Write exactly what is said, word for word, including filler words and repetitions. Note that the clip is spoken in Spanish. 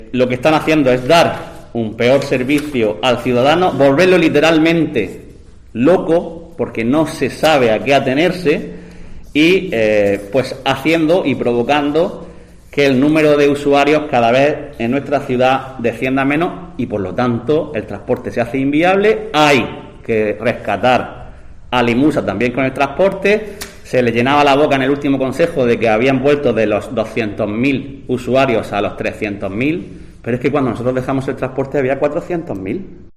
lo que están haciendo es dar un peor servicio al ciudadano, volverlo literalmente loco, porque no se sabe a qué atenerse, y eh, pues haciendo y provocando que el número de usuarios cada vez en nuestra ciudad descienda menos y por lo tanto el transporte se hace inviable. Hay que rescatar a Limusa también con el transporte. Se le llenaba la boca en el último consejo de que habían vuelto de los doscientos mil usuarios a los trescientos mil, pero es que cuando nosotros dejamos el transporte había cuatrocientos mil.